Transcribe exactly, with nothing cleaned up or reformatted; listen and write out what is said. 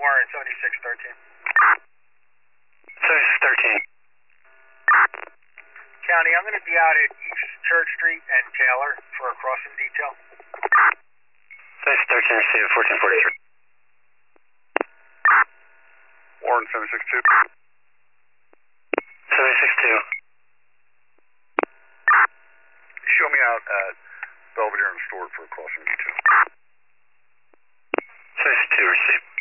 Warren, seventy-six thirteen. seventy-six thirteen. County, I'm going to be out at East Church Street and Taylor for a crossing detail. seventy-six thirteen, receive fourteen forty-three. Warren, seventy-six two. seventy-six two. Show me out at Belvedere and Stewart for a crossing detail. seventy-six two, receive.